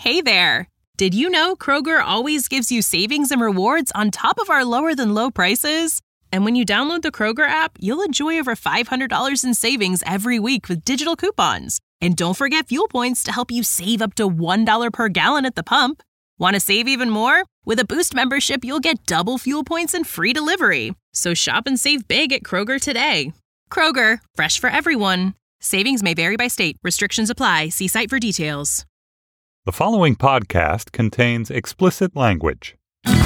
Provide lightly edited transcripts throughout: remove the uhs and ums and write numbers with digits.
Hey there! Did you know Kroger always gives you savings and rewards on top of our lower-than-low prices? And when you download the Kroger app, you'll enjoy over $500 in savings every week with digital coupons. And don't forget fuel points to help you save up to $1 per gallon at the pump. Want to save even more? With a Boost membership, you'll get double fuel points and free delivery. So shop and save big at Kroger today. Kroger, fresh for everyone. Savings may vary by state. Restrictions apply. See site for details. The following podcast contains explicit language.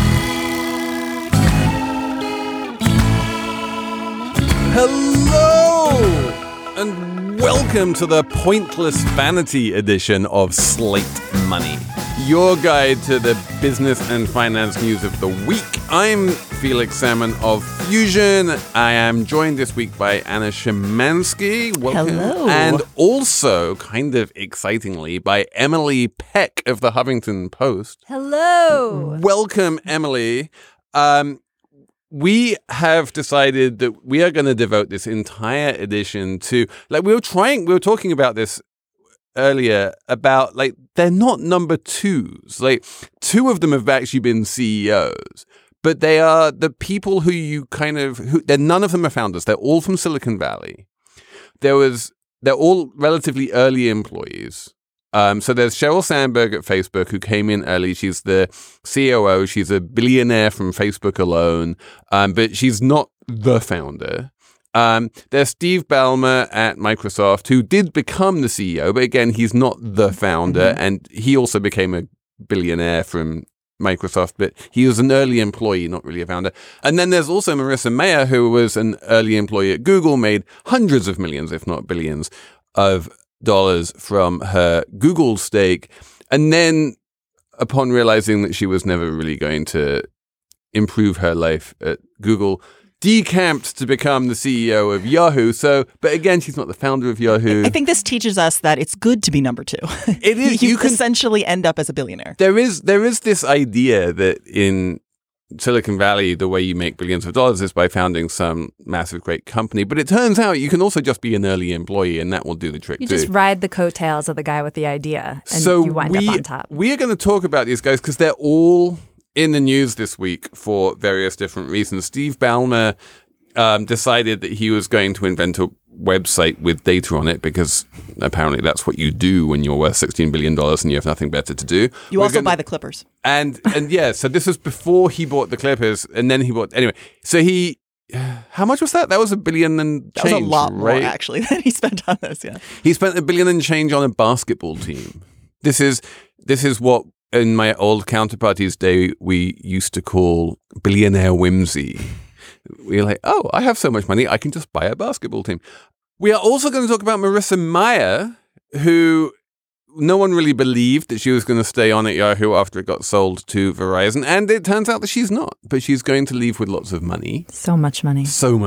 Hello, and welcome to the Pointless Vanity edition of Slate Money, your guide to the business and finance news of the week. I'm Felix Salmon of Fusion. I am joined this week by Anna Szymanski. Welcome. Hello. And also, kind of excitingly, by Emily Peck of the Huffington Post. Hello. Welcome, Emily. We have decided that we are going to devote this entire edition to, like, we were talking about this earlier about, like, they're not number twos. Like, two of them have actually been CEOs, but they are the people who none of them are founders. They're all from Silicon Valley. They're all relatively early employees. So there's Sheryl Sandberg at Facebook, who came in early. She's the COO. She's a billionaire from Facebook alone, but she's not the founder. There's Steve Ballmer at Microsoft, who did become the CEO, but again, he's not the founder, and he also became a billionaire from Microsoft, but he was an early employee, not really a founder. And then there's also Marissa Mayer, who was an early employee at Google, made hundreds of millions, if not billions, of dollars from her Google stake, and then upon realizing that she was never really going to improve her life at Google, decamped to become the CEO of Yahoo. But again, she's not the founder of Yahoo. I think this teaches us that it's good to be number two. It is. You can essentially end up as a billionaire. There is this idea that in Silicon Valley, the way you make billions of dollars is by founding some massive, great company. But it turns out you can also just be an early employee, and that will do the trick, You too. just ride the coattails of the guy with the idea, and you wind up on top. We are going to talk about these guys because they're all in the news this week for various different reasons. Steve Ballmer decided that he was going to invent a website with data on it, because apparently that's what you do when you're worth $16 billion and you have nothing better to do. You also buy the Clippers. And yeah, so this was before he bought the Clippers, and then he bought, anyway, so how much was that? That was $1 billion and change. That was a lot more, right? actually, than he spent on this, yeah. He spent $1 billion and change on a basketball team. This is what, in my old counterparty's day, we used to call billionaire whimsy. We're like, oh, I have so much money, I can just buy a basketball team. We are also going to talk about Marissa Mayer, who no one really believed that she was going to stay on at Yahoo after it got sold to Verizon. And it turns out that she's not, but she's going to leave with lots of money. So much money.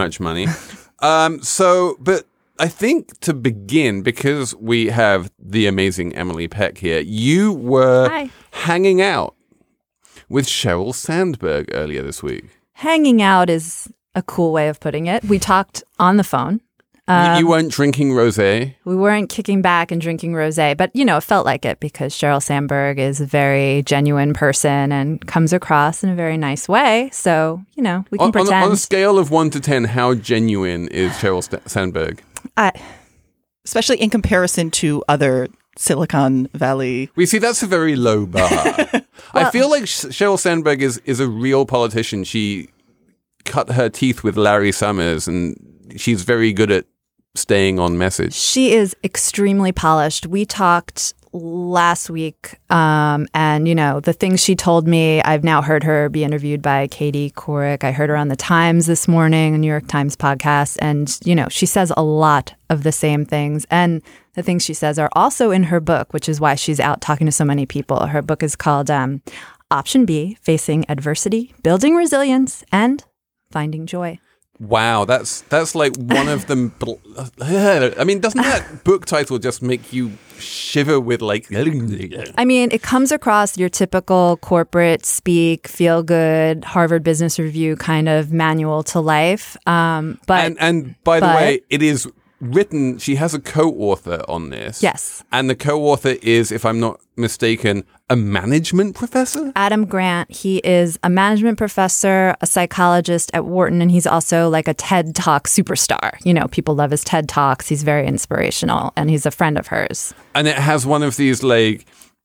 But I think to begin, because we have the amazing Emily Peck here, you were hanging out with Sheryl Sandberg earlier this week. Hanging out is a cool way of putting it. We talked on the phone. You weren't drinking rosé? We weren't kicking back and drinking rosé, but, it felt like it because Sheryl Sandberg is a very genuine person and comes across in a very nice way. So, we can pretend. On a scale of 1 to 10, how genuine is Sheryl Sandberg? Especially in comparison to other Silicon Valley. We see that's a very low bar. I feel like Sheryl Sandberg is a real politician. She cut her teeth with Larry Summers, and she's very good at staying on message. She is extremely polished. We talked last week, and, the things she told me, I've now heard her be interviewed by Katie Couric. I heard her on The Times this morning, a New York Times podcast, and, she says a lot of the same things. And the things she says are also in her book, which is why she's out talking to so many people. Her book is called Option B, Facing Adversity, Building Resilience, and Finding Joy. Wow, that's like one of them. I mean, doesn't that book title just make you shiver with like? I mean, it comes across your typical corporate speak, feel good, Harvard Business Review kind of manual to life. But and by the way, it is written, she has a co-author on this. Yes. And the co-author is, if I'm not mistaken, a management professor? Adam Grant, he is a management professor, a psychologist at Wharton, and he's also like a TED Talk superstar. You know, people love his TED Talks. He's very inspirational, and he's a friend of hers. And it has one of these like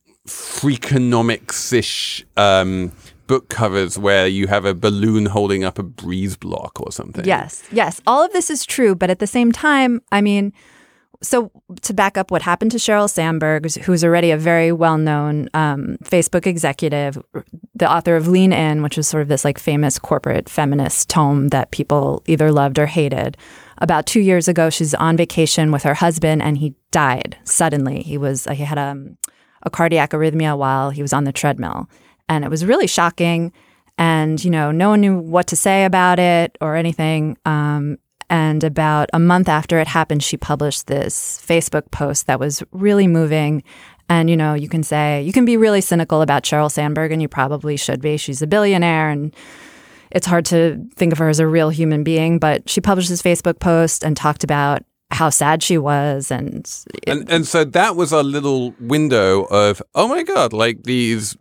Freakonomics-ish book covers where you have a balloon holding up a breeze block or something. Yes. All of this is true, but at the same time, I mean, so to back up what happened to Sheryl Sandberg, who's already a very well-known Facebook executive, the author of Lean In, which was sort of this like famous corporate feminist tome that people either loved or hated. About 2 years ago, she's on vacation with her husband, and he died suddenly. He had a cardiac arrhythmia while he was on the treadmill. And it was really shocking. And, you know, no one knew what to say about it or anything. And about a month after it happened, she published this Facebook post that was really moving. And, you know, you can be really cynical about Sheryl Sandberg, and you probably should be. She's a billionaire, and it's hard to think of her as a real human being. But she published this Facebook post and talked about how sad she was. And so that was a little window of, oh, my God, like these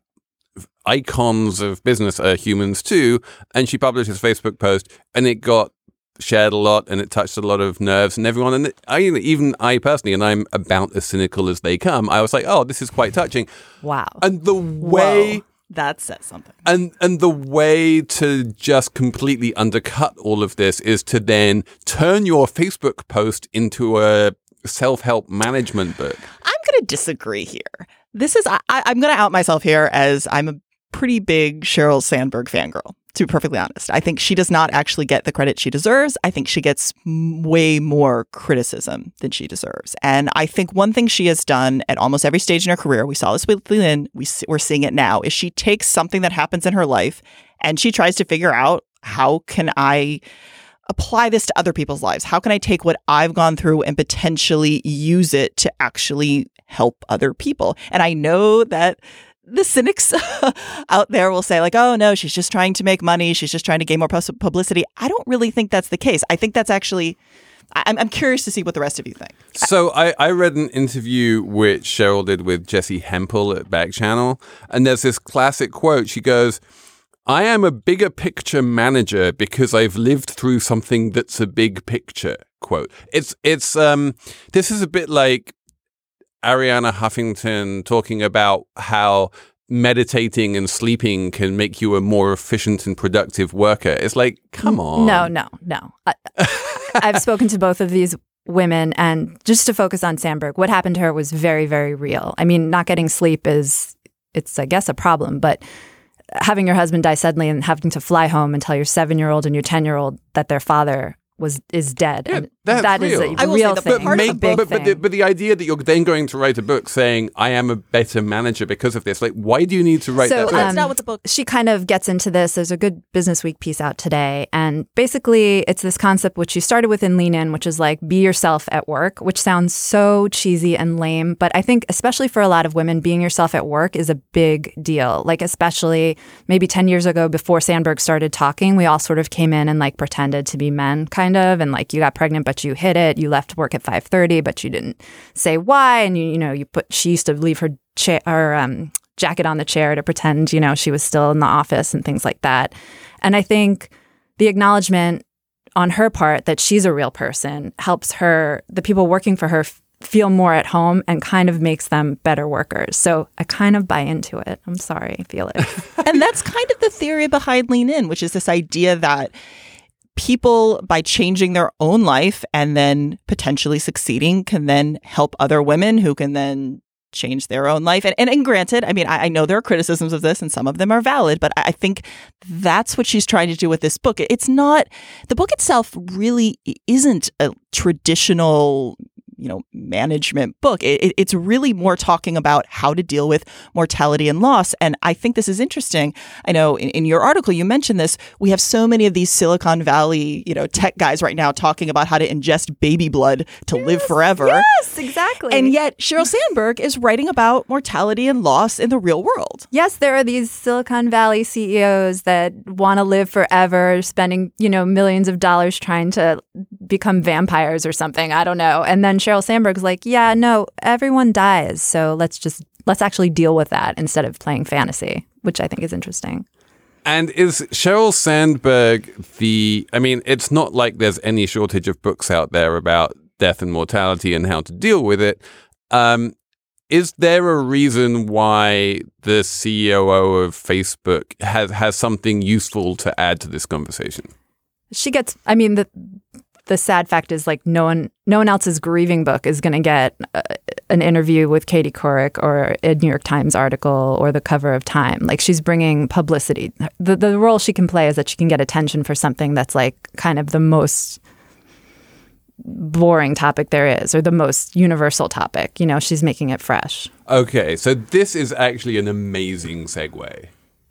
icons of business are humans too. And she published this Facebook post, and it got shared a lot, and it touched a lot of nerves and everyone. And even I personally, and I'm about as cynical as they come, I was like, oh, this is quite touching. Wow. And the way... Whoa, that says something. And the way to just completely undercut all of this is to then turn your Facebook post into a self-help management book. I'm going to disagree here. I'm going to out myself here as I'm a pretty big Sheryl Sandberg fangirl, to be perfectly honest. I think she does not actually get the credit she deserves. I think she gets way more criticism than she deserves. And I think one thing she has done at almost every stage in her career, we saw this with Lynn, we're seeing it now, is she takes something that happens in her life and she tries to figure out, how can I apply this to other people's lives? How can I take what I've gone through and potentially use it to actually help other people? And I know that the cynics out there will say like, oh, no, she's just trying to make money. She's just trying to gain more publicity. I don't really think that's the case. I think that's actually, I'm curious to see what the rest of you think. So I read an interview which Sheryl did with Jessie Hempel at Back Channel. And there's this classic quote. She goes, I am a bigger picture manager because I've lived through something that's a big picture, quote. It's this is a bit like Arianna Huffington talking about how meditating and sleeping can make you a more efficient and productive worker. It's like, come on. No. I've spoken to both of these women, and just to focus on Sandberg, what happened to her was very, very real. I mean, not getting sleep it's, I guess, a problem, but having your husband die suddenly and having to fly home and tell your 7-year-old and your 10-year-old that their father is dead. Yeah, and that's that is real. a real thing. But the idea that you're then going to write a book saying, I am a better manager because of this, like, why do you need to write that book? That's not what the book... She kind of gets into this. There's a good Business Week piece out today. And basically, it's this concept which you started with in Lean In, which is like, be yourself at work, which sounds so cheesy and lame. But I think, especially for a lot of women, being yourself at work is a big deal. Like, especially maybe 10 years ago, before Sandberg started talking, we all sort of came in and like pretended to be men, kind of. And like, you got pregnant, but you hid it. You left work at 5:30, but you didn't say why. And she used to leave her jacket on the chair to pretend, she was still in the office and things like that. And I think the acknowledgement on her part that she's a real person helps the people working for her feel more at home and kind of makes them better workers. So I kind of buy into it. I'm sorry, Felix. And that's kind of the theory behind Lean In, which is this idea that people, by changing their own life and then potentially succeeding, can then help other women who can then change their own life. And granted, I mean, I know there are criticisms of this and some of them are valid, but I think that's what she's trying to do with this book. It's not, the book itself really isn't a traditional management book. It's really more talking about how to deal with mortality and loss. And I think this is interesting. I know in your article, you mentioned this. We have so many of these Silicon Valley, tech guys right now talking about how to ingest baby blood to live forever. Yes, exactly. And yet Sheryl Sandberg is writing about mortality and loss in the real world. Yes, there are these Silicon Valley CEOs that want to live forever, spending, millions of dollars trying to become vampires or something. I don't know. And then Sheryl Sandberg's like, yeah, no, everyone dies. So let's actually deal with that instead of playing fantasy, which I think is interesting. And is Sheryl Sandberg it's not like there's any shortage of books out there about death and mortality and how to deal with it. Is there a reason why the COO of Facebook has something useful to add to this conversation? She gets, the sad fact is like no one else's grieving book is going to get an interview with Katie Couric or a New York Times article or the cover of Time. Like she's bringing publicity. The role she can play is that she can get attention for something that's like kind of the most boring topic there is, or the most universal topic. You know, she's making it fresh. Okay, so this is actually an amazing segue.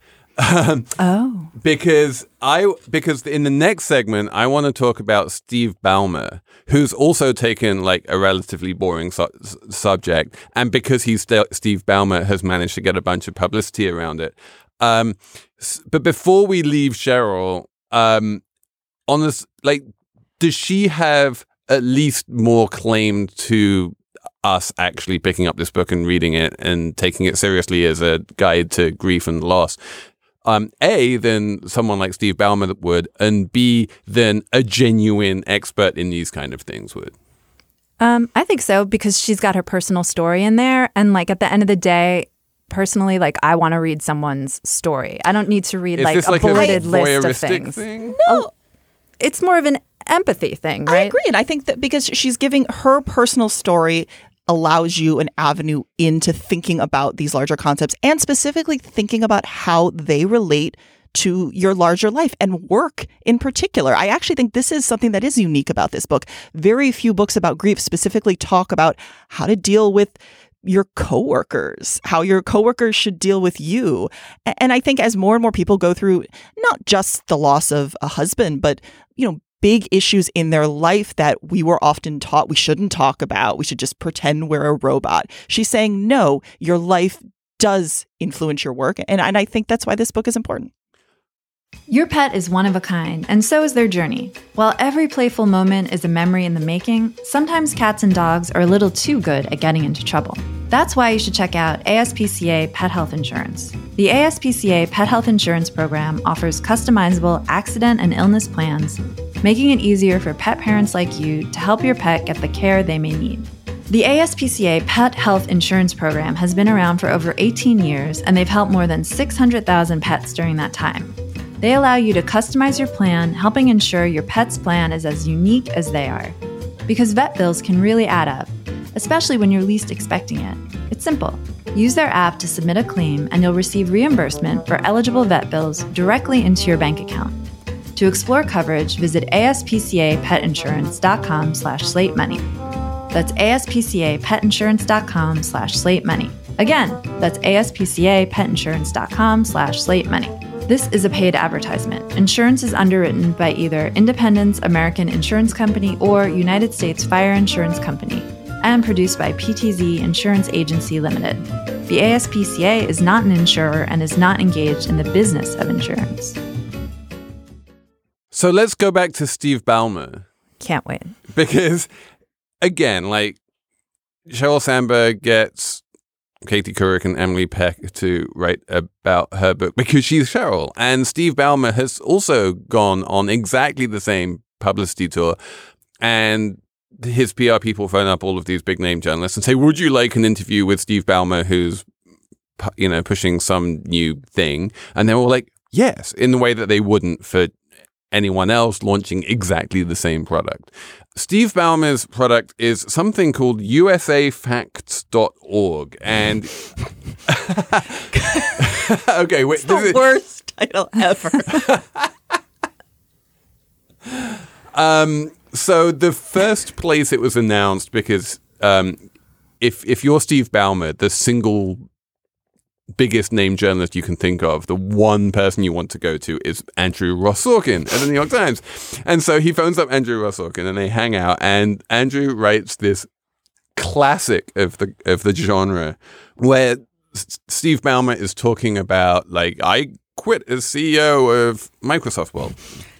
Because in the next segment, I want to talk about Steve Ballmer, who's also taken like a relatively boring subject, and because Steve Ballmer has managed to get a bunch of publicity around it. But before we leave Sheryl, on this, like, does she have at least more claim to us actually picking up this book and reading it and taking it seriously as a guide to grief and loss? A, than someone like Steve Ballmer would, and B, than a genuine expert in these kind of things would? I think so, because she's got her personal story in there. And like at the end of the day, personally, like I want to read someone's story. I don't need to read like a bulleted list of things. No, it's more of an empathy thing, right? I agree. And I think that because she's giving her personal story allows you an avenue into thinking about these larger concepts and specifically thinking about how they relate to your larger life and work in particular. I actually think this is something that is unique about this book. Very few books about grief specifically talk about how to deal with your coworkers, how your coworkers should deal with you. And I think as more and more people go through not just the loss of a husband, but, you know, big issues in their life that we were often taught we shouldn't talk about. We should just pretend we're a robot. She's saying, no, your life does influence your work. And I think that's why this book is important. Your pet is one of a kind, and so is their journey. While every playful moment is a memory in the making, sometimes cats and dogs are a little too good at getting into trouble. That's why you should check out ASPCA Pet Health Insurance. The ASPCA Pet Health Insurance Program offers customizable accident and illness plans, making it easier for pet parents like you to help your pet get the care they may need. The ASPCA Pet Health Insurance Program has been around for over 18 years, and they've helped more than 600,000 pets during that time. They allow you to customize your plan, helping ensure your pet's plan is as unique as they are. Because vet bills can really add up, especially when you're least expecting it. It's simple. Use their app to submit a claim, and you'll receive reimbursement for eligible vet bills directly into your bank account. To explore coverage, visit aspcapetinsurance.com/slatemoney. That's aspcapetinsurance.com/slatemoney. Again, that's aspcapetinsurance.com/slatemoney. This is a paid advertisement. Insurance is underwritten by either Independence American Insurance Company or United States Fire Insurance Company and produced by PTZ Insurance Agency Limited. The ASPCA is not an insurer and is not engaged in the business of insurance. So let's go back to Steve Ballmer. Can't wait. Because, again, like, Sheryl Sandberg gets Katie Couric and Emily Peck to write about her book because she's Sheryl. And Steve Ballmer has also gone on exactly the same publicity tour. And his PR people phone up all of these big name journalists and say, would you like an interview with Steve Ballmer, who's, you know, pushing some new thing? And they're all like, yes, in the way that they wouldn't for anyone else launching exactly the same product. Steve Ballmer's product is something called usafacts.org. And okay, wait, it's the worst title ever. So the first place it was announced, because if you're Steve Ballmer, the single biggest name journalist you can think of, the one person you want to go to is Andrew Ross Sorkin at the New York Times. And so he phones up Andrew Ross Sorkin and they hang out, and Andrew writes this classic of the genre where Steve Ballmer is talking about, like, I quit as CEO of Microsoft. Well,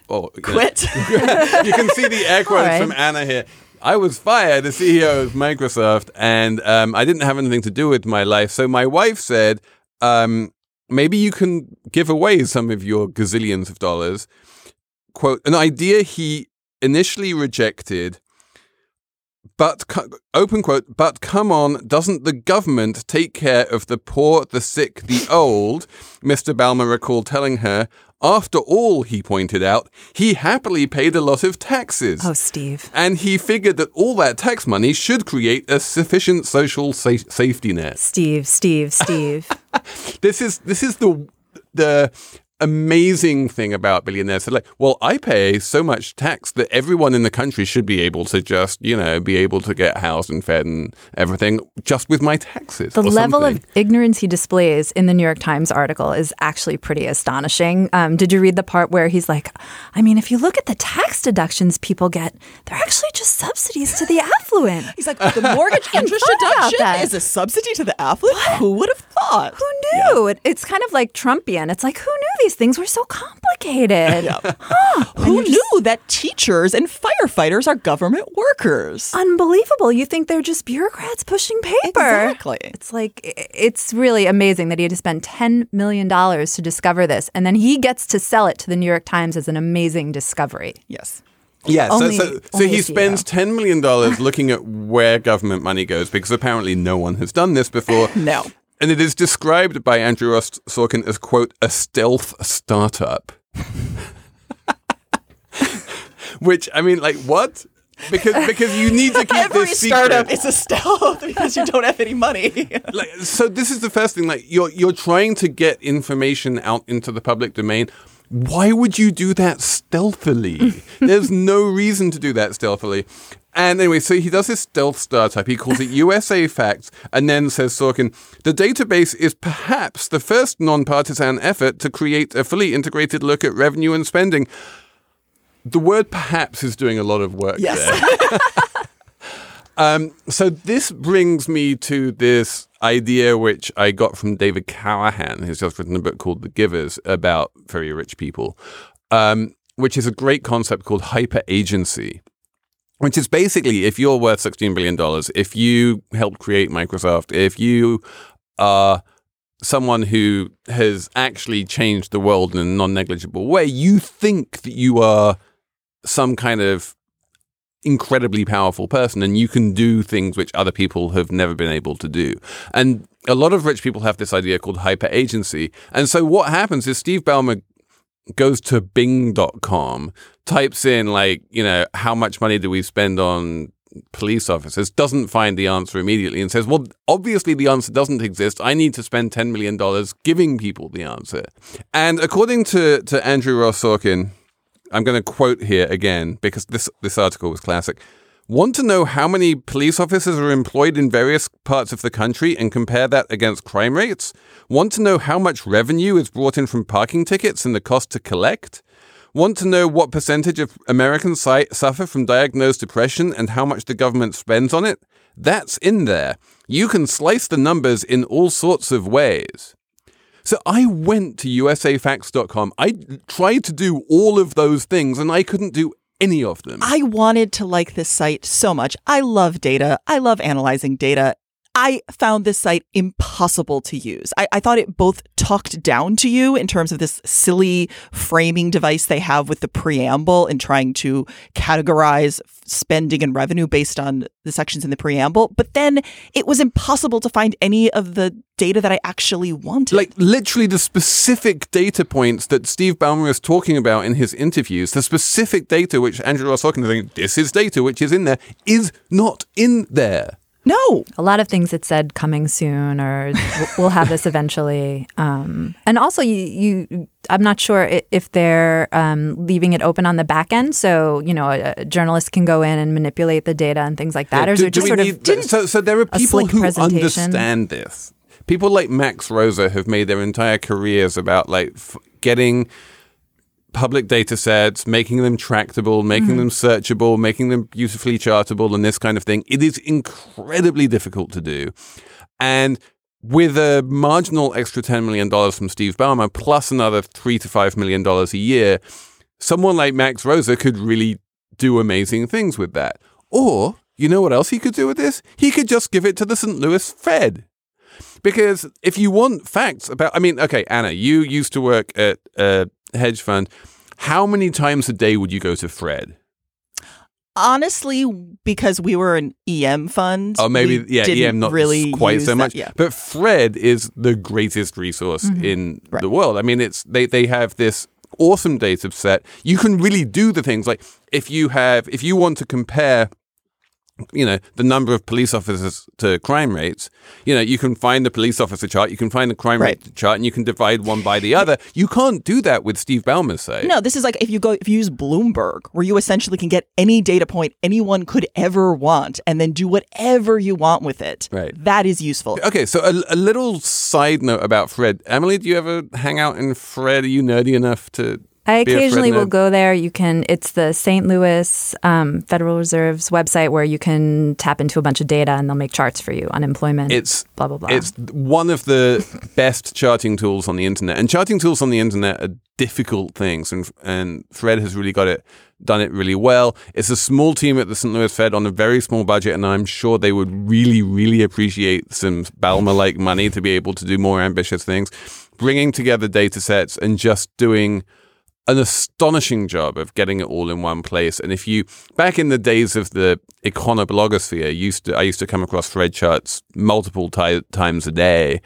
Quit. You can see the air quotes right. from Anna here. I was fired as CEO of Microsoft, and I didn't have anything to do with my life. So my wife said, maybe you can give away some of your gazillions of dollars. Quote, an idea he initially rejected, but, open quote, but come on, doesn't the government take care of the poor, the sick, the old? Mr. Ballmer recalled telling her. After all, he pointed out, he happily paid a lot of taxes. Oh, Steve. And he figured that all that tax money should create a sufficient social safety net. Steve. This is the amazing thing about billionaires. They're like, well, I pay so much tax that everyone in the country should be able to just, be able to get housed and fed and everything just with my taxes. The level something. of ignorance he displays in the New York Times article is actually pretty astonishing. Did you read the part where he's like, I mean, if you look at the tax deductions people get, they're actually just subsidies to the affluent. He's like, the mortgage interest deduction is a subsidy to the affluent? What? Who would have thought? Who knew? Yeah. It's kind of like Trumpian. It's like, who knew these things were so complicated? Yeah. Who knew that teachers and firefighters are government workers? Unbelievable. You think they're just bureaucrats pushing paper. Exactly. It's like, it's really amazing that he had to spend $10 million to discover this. And then he gets to sell it to the New York Times as an amazing discovery. Yes. Yeah, Only he spends $10 million looking at where government money goes because apparently no one has done this before. No. And it is described by Andrew Ross Sorkin as, quote, a stealth startup. Which, I mean, like, what? Because you need to keep Every this secret. startup is a stealth because you don't have any money. So this is the first thing. Like, you're trying to get information out into the public domain. Why would you do that stealthily? There's no reason to do that stealthily. And anyway, so he does this stealth startup. He calls it USA Facts and then says, Sorkin, the database is perhaps the first nonpartisan effort to create a fully integrated look at revenue and spending. The word perhaps is doing a lot of work there. So this brings me to this idea which I got from David Callahan, who's just written a book called The Givers about very rich people, which is a great concept called hyper-agency, which is basically if you're worth $16 billion, if you helped create Microsoft, if you are someone who has actually changed the world in a non-negligible way, you think that you are some kind of incredibly powerful person and you can do things which other people have never been able to do. And a lot of rich people have this idea called hyper-agency. And so what happens is Steve Ballmer goes to Bing.com, types in how much money do we spend on police officers, doesn't find the answer immediately and says, well, obviously the answer doesn't exist. I need to spend $10 million giving people the answer. And according to Andrew Ross Sorkin, I'm going to quote here again because this article was classic. Want to know how many police officers are employed in various parts of the country and compare that against crime rates? Want to know how much revenue is brought in from parking tickets and the cost to collect? Want to know what percentage of Americans suffer from diagnosed depression and how much the government spends on it? That's in there. You can slice the numbers in all sorts of ways. So I went to usafacts.com. I tried to do all of those things and I couldn't do any of them. I wanted to like this site so much. I love data. I love analyzing data. I found this site impossible to use. I thought it both talked down to you in terms of this silly framing device they have with the preamble and trying to categorize spending and revenue based on the sections in the preamble. But then it was impossible to find any of the data that I actually wanted. Like literally the specific data points that Steve Ballmer is talking about in his interviews, the specific data which Andrew Ross Sorkin is saying, this is data which is in there, is not in there. No. A lot of things it said coming soon or we'll have this eventually. And also, I'm not sure if they're leaving it open on the back end. So, a journalist can go in and manipulate the data and things like that. Yeah, or is it just sort of so there are people who presentation? Understand this. People like Max Rosa have made their entire careers about getting public data sets, making them tractable, making them searchable, making them beautifully chartable and this kind of thing. It is incredibly difficult to do. And with a marginal extra $10 million from Steve Ballmer, plus another $3 to $5 million a year, someone like Max Rosa could really do amazing things with that. Or, you know what else he could do with this? He could just give it to the St. Louis Fed. Because if you want facts about, I mean, okay, Anna, you used to work at a hedge fund. How many times a day would you go to Fred? Honestly, because we were an EM fund. Oh, maybe, yeah, EM not really quite so much. Yeah. But Fred is the greatest resource in the world. I mean, they have this awesome data set. You can really do the things like if you want to compare, you know, the number of police officers to crime rates, you know, you can find the police officer chart, you can find the crime rate chart, and you can divide one by the other. You can't do that with Steve Ballmer's site. No, this is like if you use Bloomberg, where you essentially can get any data point anyone could ever want and then do whatever you want with it. Right. That is useful. Okay, so a little side note about Fred. Emily, do you ever hang out in Fred? Are you nerdy enough to... I occasionally will go there. It's the St. Louis Federal Reserve's website where you can tap into a bunch of data and they'll make charts for you. Unemployment, blah, blah, blah. It's one of the best charting tools on the internet. And charting tools on the internet are difficult things. And Fred has really done it really well. It's a small team at the St. Louis Fed on a very small budget. And I'm sure they would really, really appreciate some Ballmer-like money to be able to do more ambitious things. Bringing together data sets and just doing an astonishing job of getting it all in one place. And if you, back in the days of the econoblogosphere, I used to come across Fred charts multiple times a day.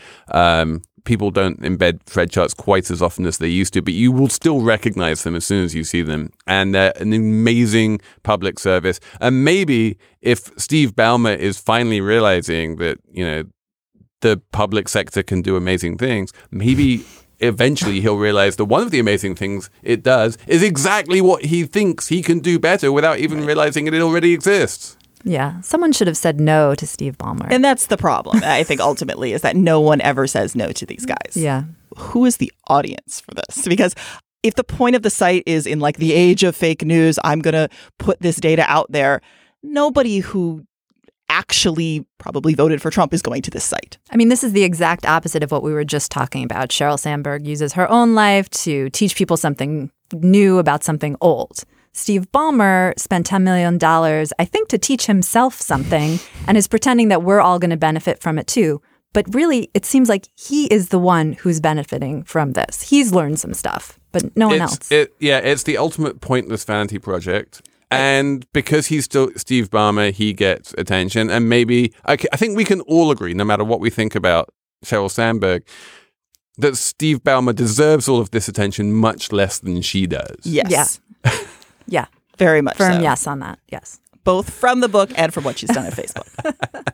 People don't embed Fred charts quite as often as they used to, but you will still recognize them as soon as you see them. And they're an amazing public service. And maybe if Steve Ballmer is finally realizing that, you know, the public sector can do amazing things, maybe eventually he'll realize that one of the amazing things it does is exactly what he thinks he can do better without even realizing it already exists. Yeah, someone should have said no to Steve Ballmer. And that's the problem, I think, ultimately, is that no one ever says no to these guys. Yeah. Who is the audience for this? Because if the point of the site is in like the age of fake news, I'm going to put this data out there, nobody who actually probably voted for Trump is going to this site. I mean, this is the exact opposite of what we were just talking about. Sheryl Sandberg uses her own life to teach people something new about something old. Steve Ballmer spent $10 million, I think, to teach himself something and is pretending that we're all going to benefit from it too. But really, it seems like he is the one who's benefiting from this. He's learned some stuff, but no one else. It's the ultimate pointless vanity project. And because he's still Steve Ballmer, he gets attention. And maybe, I think we can all agree, no matter what we think about Sheryl Sandberg, that Steve Ballmer deserves all of this attention much less than she does. Yes. Yeah. Yeah. Very much Firm so. yes on that. Yes. Both from the book and from what she's done at Facebook.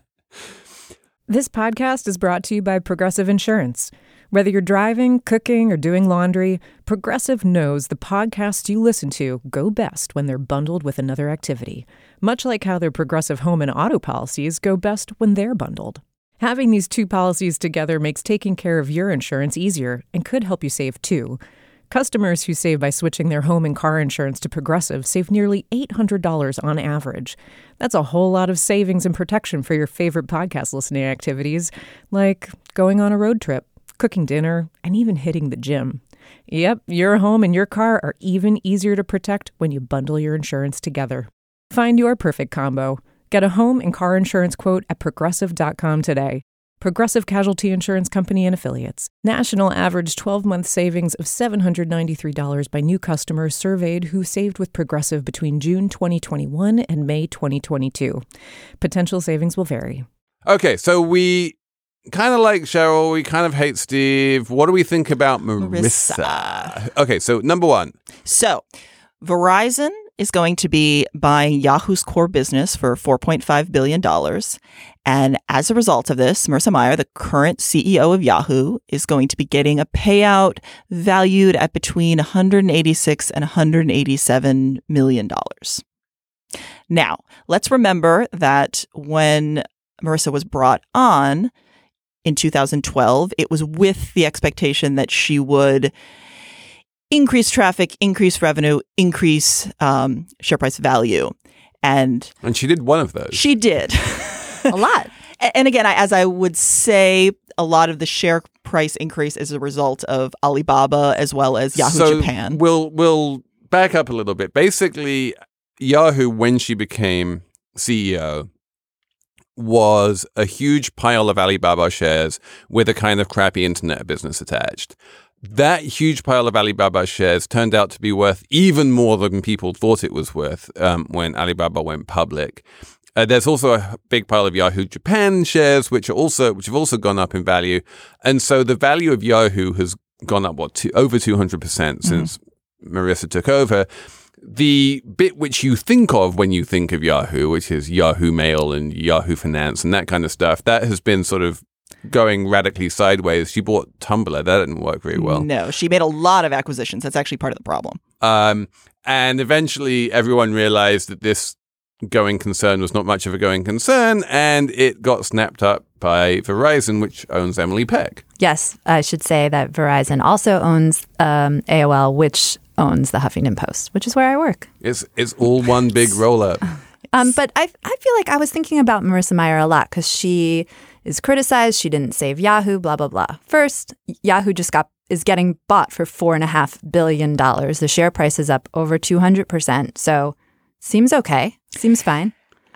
This podcast is brought to you by Progressive Insurance. Whether you're driving, cooking, or doing laundry, Progressive knows the podcasts you listen to go best when they're bundled with another activity, much like how their Progressive home and auto policies go best when they're bundled. Having these two policies together makes taking care of your insurance easier and could help you save too. Customers who save by switching their home and car insurance to Progressive save nearly $800 on average. That's a whole lot of savings and protection for your favorite podcast listening activities, like going on a road trip, cooking dinner, and even hitting the gym. Yep, your home and your car are even easier to protect when you bundle your insurance together. Find your perfect combo. Get a home and car insurance quote at Progressive.com today. Progressive Casualty Insurance Company and Affiliates. National average 12-month savings of $793 by new customers surveyed who saved with Progressive between June 2021 and May 2022. Potential savings will vary. Okay, so we kind of like Sheryl. We kind of hate Steve. What do we think about Marissa? Okay, so number one. So Verizon is going to be buying Yahoo's core business for $4.5 billion. And as a result of this, Marissa Mayer, the current CEO of Yahoo, is going to be getting a payout valued at between $186 and $187 million. Now, let's remember that when Marissa was brought on in 2012, it was with the expectation that she would increase traffic, increase revenue, increase share price value. And she did one of those. She did. A lot. And again, as I would say, a lot of the share price increase is a result of Alibaba as well as Yahoo Japan. We'll back up a little bit. Basically, Yahoo, when she became CEO, was a huge pile of Alibaba shares with a kind of crappy internet business attached. That huge pile of Alibaba shares turned out to be worth even more than people thought it was worth when Alibaba went public. There's also a big pile of Yahoo Japan shares, which have also gone up in value, and so the value of Yahoo has gone up over 200% since Marissa took over. The bit which you think of when you think of Yahoo, which is Yahoo Mail and Yahoo Finance and that kind of stuff, that has been sort of going radically sideways. She bought Tumblr. That didn't work very well. No, she made a lot of acquisitions. That's actually part of the problem. And eventually everyone realized that this going concern was not much of a going concern, and it got snapped up by Verizon, which owns Emily Peck. Yes, I should say that Verizon also owns AOL, which owns the Huffington Post, which is where I work. It's all one big roll-up. But I feel like I was thinking about Marissa Mayer a lot because she is criticized. She didn't save Yahoo, blah, blah, blah. First, Yahoo is getting bought for $4.5 billion. The share price is up over 200%. So seems okay. Seems fine.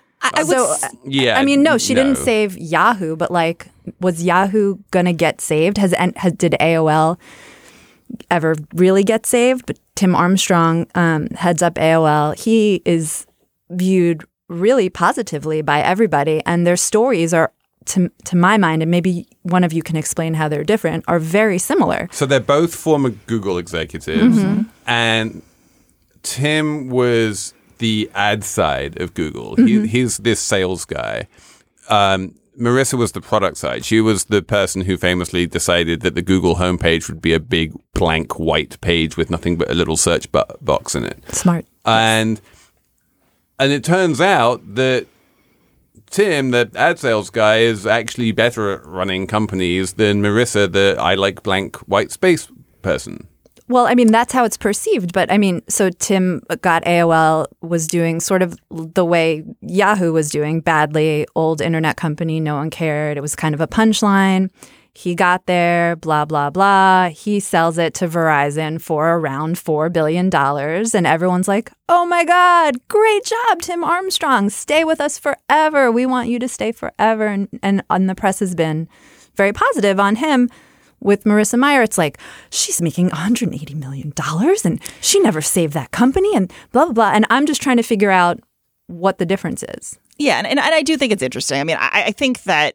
Yeah. I mean, no, she didn't save Yahoo, but like, was Yahoo going to get saved? Did AOL ever really get saved? But Tim Armstrong heads up AOL. He is viewed really positively by everybody, and their stories are, to my mind, and maybe one of you can explain how they're different, are very similar. So they're both former Google executives, and Tim was the ad side of Google. He's this sales guy. Marissa was the product side. She was the person who famously decided that the Google homepage would be a big blank white page with nothing but a little search box in it. Smart. And it turns out that Tim, the ad sales guy, is actually better at running companies than Marissa, the I like blank white space person. Well, I mean, that's how it's perceived. But I mean, so Tim got AOL, was doing sort of the way Yahoo was doing, badly, old internet company, no one cared. It was kind of a punchline. He got there, blah, blah, blah. He sells it to Verizon for around $4 billion. And everyone's like, oh my God, great job, Tim Armstrong. Stay with us forever. We want you to stay forever. And the press has been very positive on him. With Marissa Mayer, it's like, she's making $180 million and she never saved that company and blah, blah, blah. And I'm just trying to figure out what the difference is. Yeah, and I do think it's interesting. I mean, I think that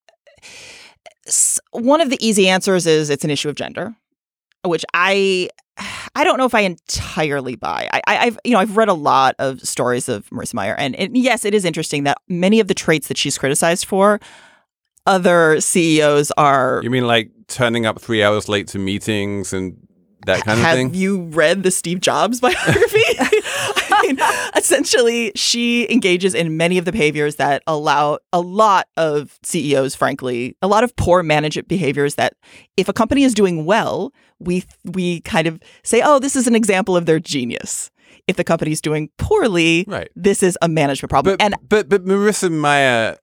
one of the easy answers is it's an issue of gender, which I don't know if I entirely buy. I've read a lot of stories of Marissa Mayer, and yes, it is interesting that many of the traits that she's criticized for, other CEOs are. You mean like turning up 3 hours late to meetings and that kind of thing? Have you read the Steve Jobs biography? I mean, essentially, she engages in many of the behaviors that allow a lot of CEOs, frankly, a lot of poor management behaviors that if a company is doing well, we kind of say, oh, this is an example of their genius. If the company's doing poorly, right, this is a management problem. But Marissa Mayer,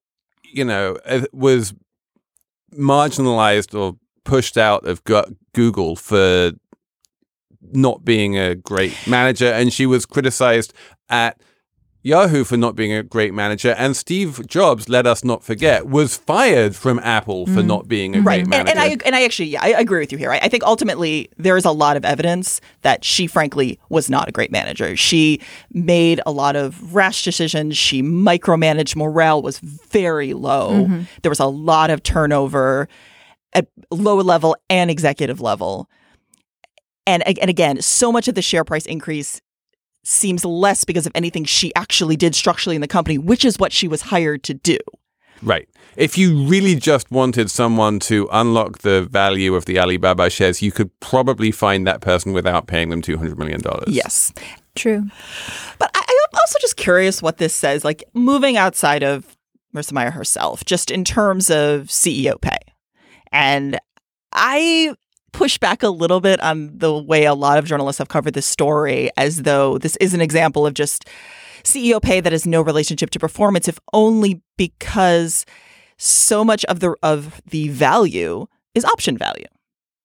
was marginalized or pushed out of Google for not being a great manager, and she was criticized at Yahoo for not being a great manager, and Steve Jobs, let us not forget, was fired from Apple for not being a great manager. And I actually, I agree with you here. I think ultimately there is a lot of evidence that she, frankly, was not a great manager. She made a lot of rash decisions. She micromanaged. Morale was very low. There was a lot of turnover at lower level and executive level. And again, so much of the share price increase seems less because of anything she actually did structurally in the company, which is what she was hired to do. Right. If you really just wanted someone to unlock the value of the Alibaba shares, you could probably find that person without paying them $200 million. Yes. True. But I'm also just curious what this says, like moving outside of Marissa Mayer herself, just in terms of CEO pay. And I push back a little bit on the way a lot of journalists have covered this story, as though this is an example of just CEO pay that has no relationship to performance, if only because so much of the value is option value.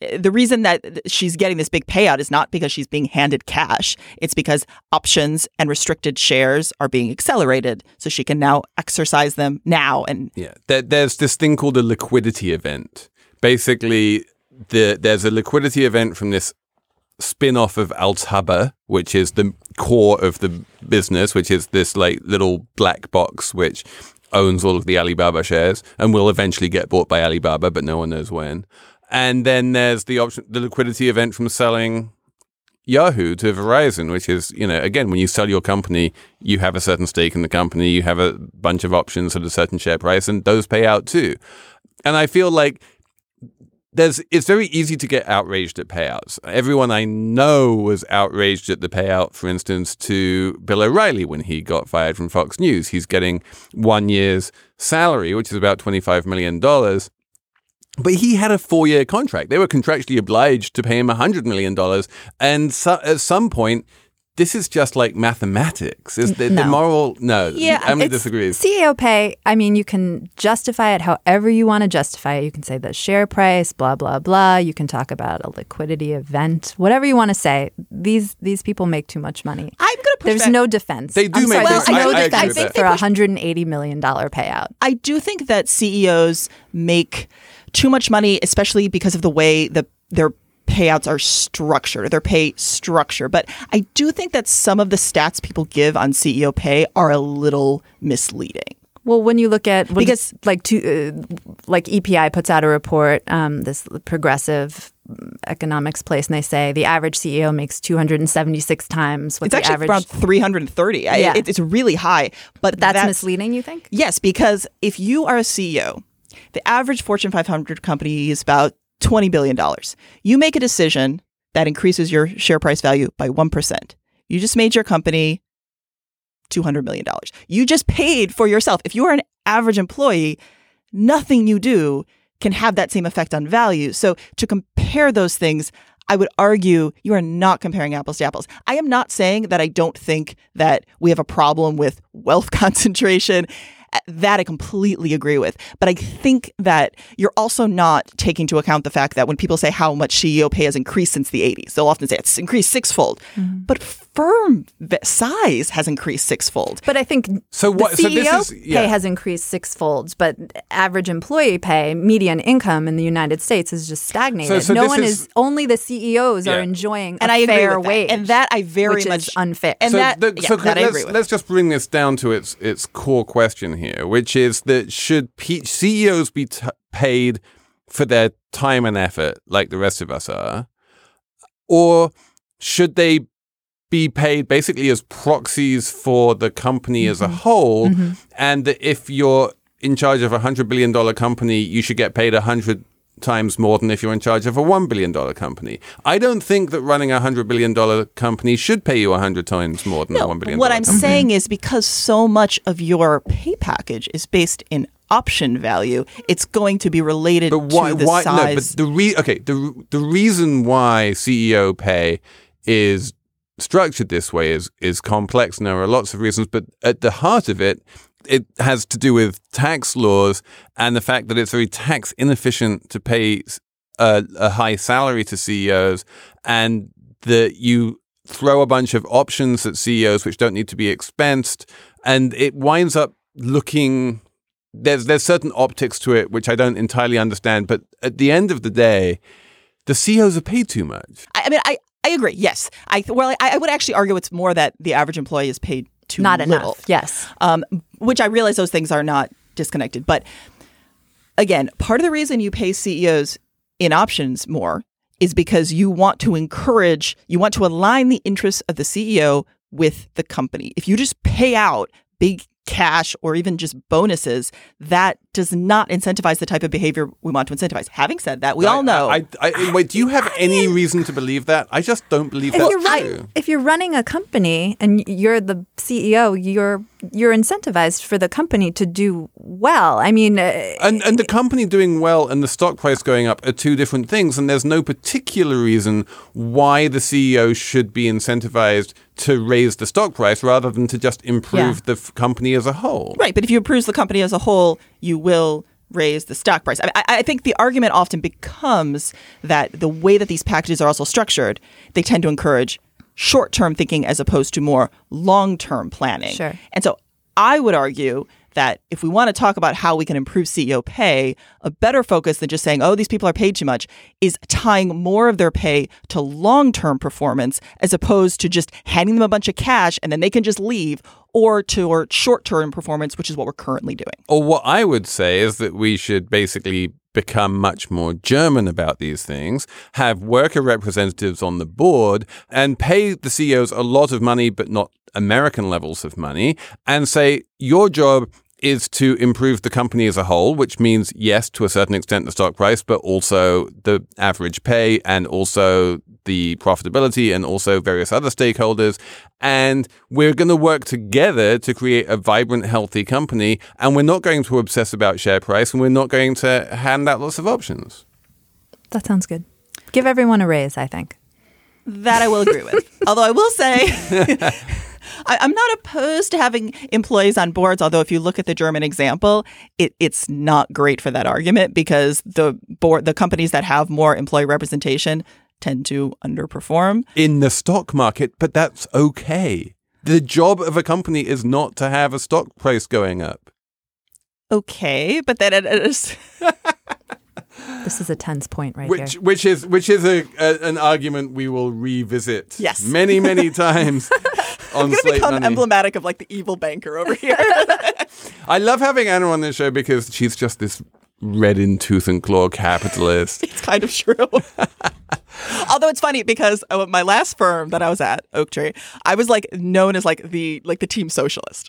the reason that she's getting this big payout is not because she's being handed cash. It's because options and restricted shares are being accelerated, so she can now exercise them now. And there's this thing called a liquidity event. Basically, there's a liquidity event from this spin-off of Altaba, which is the core of the business, which is this like little black box which owns all of the Alibaba shares and will eventually get bought by Alibaba, but no one knows when. And then there's the liquidity event from selling Yahoo to Verizon, which is, again, when you sell your company, you have a certain stake in the company, you have a bunch of options at a certain share price, and those pay out too. And I feel like it's very easy to get outraged at payouts. Everyone I know was outraged at the payout, for instance, to Bill O'Reilly when he got fired from Fox News. He's getting 1 year's salary, which is about $25 million. But he had a 4-year contract. They were contractually obliged to pay him $100 million. And at some point, this is just like mathematics. Is the moral? No. Yeah, Emily disagrees. CEO pay, I mean, you can justify it however you want to justify it. You can say the share price, blah, blah, blah. You can talk about a liquidity event, whatever you want to say. These people make too much money. I'm going to push There's back. no defense. They do make there's no I defense agree with for a $180 million payout. I do think that CEOs make too much money, especially because of the way their payouts are structured, their pay structure. But I do think that some of the stats people give on CEO pay are a little misleading. Well, when you look at like EPI puts out a report, this progressive economics place, and they say the average CEO makes 276 times what it's the actually average. around 330. Yeah. It's really high. But that's misleading, you think? Yes, because if you are a CEO, the average Fortune 500 company is about $20 billion. You make a decision that increases your share price value by 1%. You just made your company $200 million. You just paid for yourself. If you are an average employee, nothing you do can have that same effect on value. So to compare those things, I would argue you are not comparing apples to apples. I am not saying that I don't think that we have a problem with wealth concentration. That I completely agree with. But I think that you're also not taking into account the fact that when people say how much CEO pay has increased since the 80s, they'll often say it's increased sixfold. Mm-hmm. But firm size has increased sixfold. But I think CEO pay has increased sixfold, but average employee pay, median income in the United States is just stagnated. Only the CEOs are enjoying a fair wage. And that I very much is unfair. And that I agree with. Let's just bring this down to its core question here, which is that should CEOs be paid for their time and effort like the rest of us are, or should they be paid basically as proxies for the company as a whole, and that if you're in charge of a $100 billion company, you should get paid 100 times more than if you're in charge of a $1 billion company. I don't think that running a $100 billion company should pay you 100 times more than a $1 billion what I'm company. saying is because so much of your pay package is based in option value, it's going to be related to the size. No, but the reason why CEO pay is structured this way is complex, and there are lots of reasons, but at the heart of it, it has to do with tax laws and the fact that it's very tax inefficient to pay a high salary to CEOs, and that you throw a bunch of options at CEOs which don't need to be expensed, and it winds up looking... There's certain optics to it which I don't entirely understand, but at the end of the day, the CEOs are paid too much. I agree. Yes, I would actually argue it's more that the average employee is paid too not little. Enough. Yes, which I realize those things are not disconnected. But again, part of the reason you pay CEOs in options more is because you want to align the interests of the CEO with the company. If you just pay out big cash or even just bonuses, that does not incentivize the type of behavior we want to incentivize. Having said that, we all know. Wait, do you have any reason to believe that? I just don't believe that's true. If you're running a company and you're the CEO, you're incentivized for the company to do well. I mean, and the company doing well and the stock price going up are two different things, and there's no particular reason why the CEO should be incentivized to raise the stock price rather than to just improve the company as a whole. Right, but if you improve the company as a whole, you will raise the stock price. I think the argument often becomes that the way that these packages are also structured, they tend to encourage short-term thinking as opposed to more long-term planning. Sure. And so I would argue that if we want to talk about how we can improve CEO pay, a better focus than just saying, oh, these people are paid too much, is tying more of their pay to long-term performance as opposed to just handing them a bunch of cash and then they can just leave, or to short-term performance, which is what we're currently doing. Or what I would say is that we should basically become much more German about these things, have worker representatives on the board, and pay the CEOs a lot of money, but not American levels of money, and say, your job is to improve the company as a whole, which means, yes, to a certain extent, the stock price, but also the average pay and also the profitability and also various other stakeholders. And we're going to work together to create a vibrant, healthy company. And we're not going to obsess about share price, and we're not going to hand out lots of options. That sounds good. Give everyone a raise, I think. That I will agree with. Although I will say, I'm not opposed to having employees on boards, although if you look at the German example, it's not great for that argument because the companies that have more employee representation tend to underperform. In the stock market, but that's okay. The job of a company is not to have a stock price going up. Okay, but then it is... This is a tense point here. Which is an argument we will revisit many, many times on I'm Slate going to become Money. emblematic of like the evil banker over here. I love having Anna on the show because she's just this red in tooth and claw capitalist. It's kind of true. Although it's funny because my last firm that I was at, Oaktree, I was like known as like the team socialist.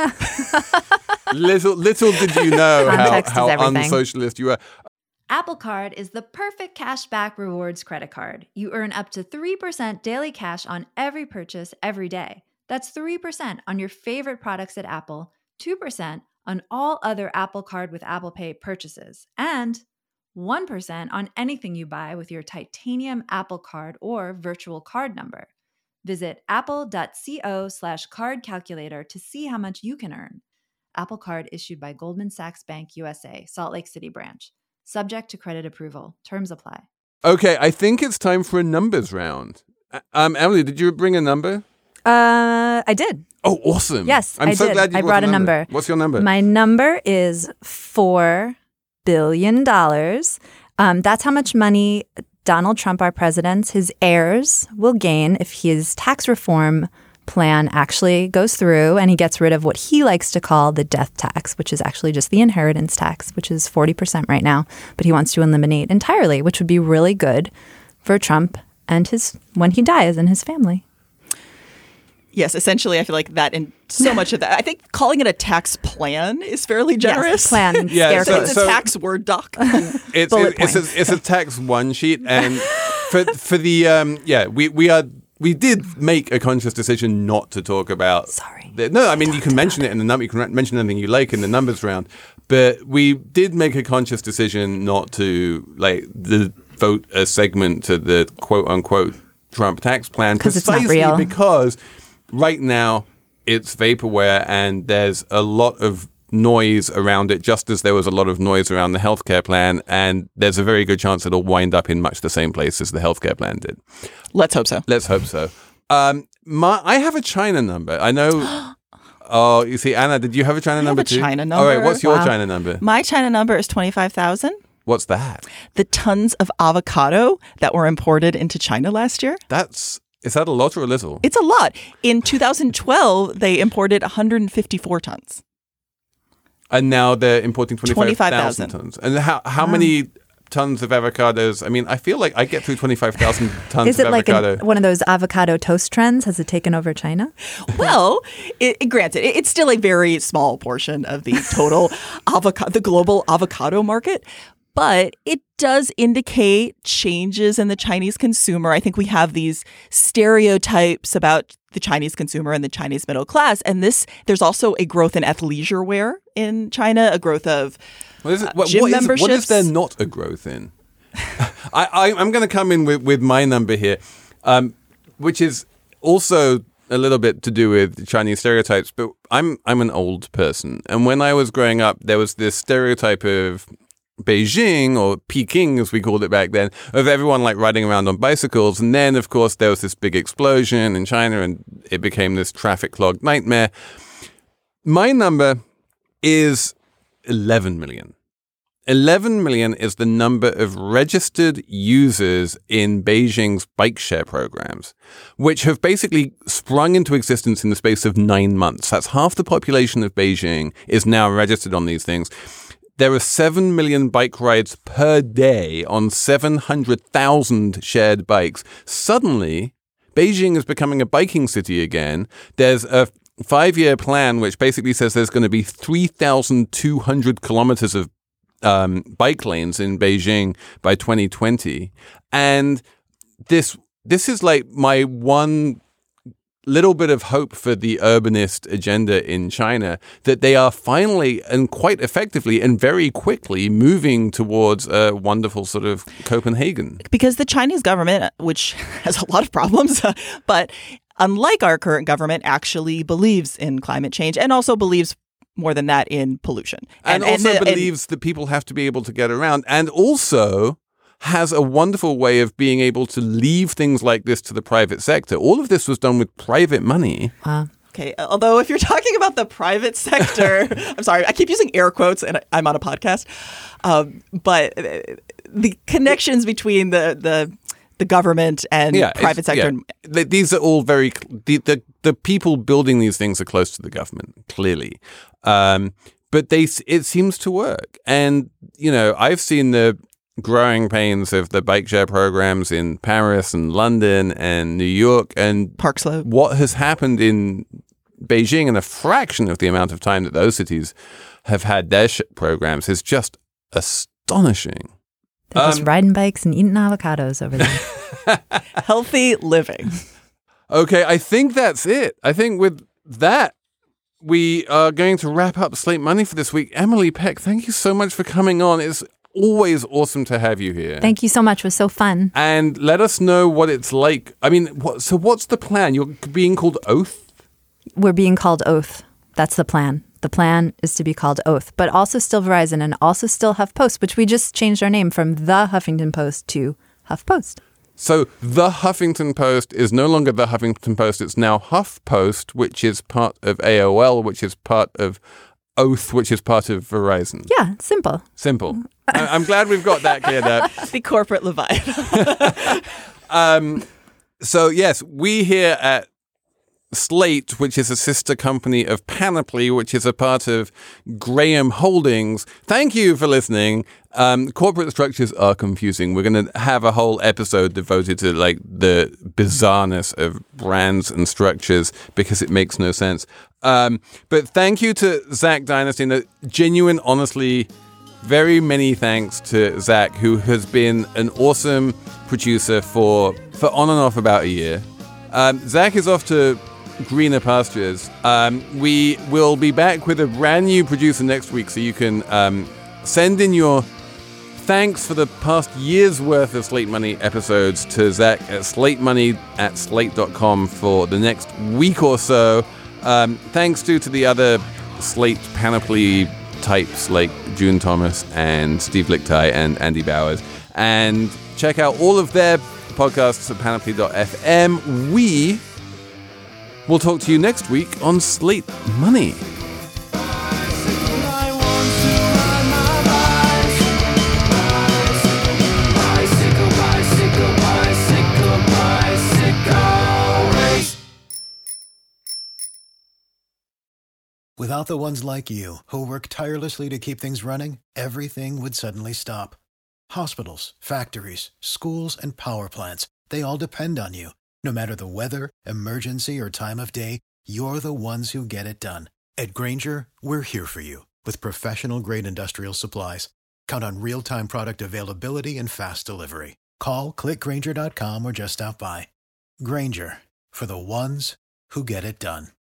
Little did you know how unsocialist you were. Apple Card is the perfect cashback rewards credit card. You earn up to 3% daily cash on every purchase every day. That's 3% on your favorite products at Apple, 2% on all other Apple Card with Apple Pay purchases, and 1% on anything you buy with your titanium Apple Card or virtual card number. Visit apple.co/card calculator to see how much you can earn. Apple Card issued by Goldman Sachs Bank USA, Salt Lake City branch. Subject to credit approval. Terms apply. Okay, I think it's time for a numbers round. Emily, did you bring a number? I did. Oh, awesome. Yes, I'm so did. glad you brought a number. What's your number? My number is $4 billion. That's how much money Donald Trump, our president, his heirs will gain if his tax reform plan actually goes through and he gets rid of what he likes to call the death tax, which is actually just the inheritance tax, which is 40% right now, but he wants to eliminate entirely, which would be really good for Trump and when he dies and his family. Yes, essentially, I feel like that in so much of that. I think calling it a tax plan is fairly generous. Yes, plan. Yeah, it's a tax Word doc. It's a tax one sheet, and for the we did make a conscious decision not to talk about. Sorry. You can mention it in the number. You can mention anything you like in the numbers round, but we did make a conscious decision not to devote a segment to the quote unquote Trump tax plan because it's not real. Because right now it's vaporware and there's a lot of noise around it, just as there was a lot of noise around the healthcare plan, and there's a very good chance it'll wind up in much the same place as the healthcare plan did. Let's hope so. I have a China number. I know. Oh, you see, Anna, did you have a China number too? China number. All right, what's your China number? My China number is 25,000. What's that? The tons of avocado that were imported into China last year. Is that a lot or a little? It's a lot. In 2012, they imported 154 tons. And now they're importing 25,000 25,000 tons. And how many tons of avocados? I mean, I feel like I get through 25,000 tons of avocado. Is it like one of those avocado toast trends? Has it taken over China? Well, granted, it's still a very small portion of the total the global avocado market. But it does indicate changes in the Chinese consumer. I think we have these stereotypes about the Chinese consumer and the Chinese middle class. And there's also a growth in athleisure wear in China, a growth of gym memberships. What is there not a growth in? I'm going to come in with my number here, which is also a little bit to do with Chinese stereotypes, but I'm an old person. And when I was growing up, there was this stereotype of Beijing, or Peking as we called it back then, of everyone like riding around on bicycles. And then, of course, there was this big explosion in China and it became this traffic clogged nightmare. My number is 11 million. 11 million is the number of registered users in Beijing's bike share programs, which have basically sprung into existence in the space of 9 months. That's half the population of Beijing is now registered on these things. There are 7 million bike rides per day on 700,000 shared bikes. Suddenly, Beijing is becoming a biking city again. There's a 5-year plan which basically says there's going to be 3,200 kilometers of bike lanes in Beijing by 2020. And this is like my one little bit of hope for the urbanist agenda in China, that they are finally and quite effectively and very quickly moving towards a wonderful sort of Copenhagen. Because the Chinese government, which has a lot of problems, but unlike our current government, actually believes in climate change and also believes more than that in pollution. And also believes that people have to be able to get around, and also has a wonderful way of being able to leave things like this to the private sector. All of this was done with private money. Okay, although if you're talking about the private sector, I'm sorry, I keep using air quotes and I'm on a podcast, but the connections between the government and private sector. Yeah. These are all very, the people building these things are close to the government, clearly. But it seems to work. And, you know, I've seen the growing pains of the bike share programs in Paris and London and New York and Park Slope. What has happened in Beijing in a fraction of the amount of time that those cities have had their programs is just astonishing. They're just riding bikes and eating avocados over there. Healthy living. Okay, I think that's it. I think with that, we are going to wrap up Slate Money for this week. Emily Peck, thank you so much for coming on. It's always awesome to have you here. Thank you so much. It was so fun. And let us know what it's like. I mean, so what's the plan? You're being called Oath? We're being called Oath. That's the plan. The plan is to be called Oath, but also still Verizon and also still HuffPost, which we just changed our name from The Huffington Post to HuffPost. So The Huffington Post is no longer The Huffington Post. It's now HuffPost, which is part of AOL, which is part of Oath, which is part of Verizon. Yeah, simple. Simple. I'm glad we've got that cleared up. The corporate Leviathan. So, yes, we here at Slate, which is a sister company of Panoply, which is a part of Graham Holdings. Thank you for listening. Corporate structures are confusing. We're going to have a whole episode devoted to like the bizarreness of brands and structures because it makes no sense. But thank you to Zach Dynasty. And genuine, honestly, very many thanks to Zach, who has been an awesome producer for on and off about a year. Zach is off to greener pastures. We will be back with a brand new producer next week, so you can send in your thanks for the past year's worth of Slate Money episodes to Zach at slatemoney@slate.com for the next week or so. Thanks to the other Slate Panoply types like June Thomas and Steve Lichtai and Andy Bowers. And check out all of their podcasts at panoply.fm. We will talk to you next week on Slate Money. Without the ones like you, who work tirelessly to keep things running, everything would suddenly stop. Hospitals, factories, schools, and power plants, they all depend on you. No matter the weather, emergency, or time of day, you're the ones who get it done. At Grainger, we're here for you with professional-grade industrial supplies. Count on real-time product availability and fast delivery. Call, click Grainger.com, or just stop by. Grainger, for the ones who get it done.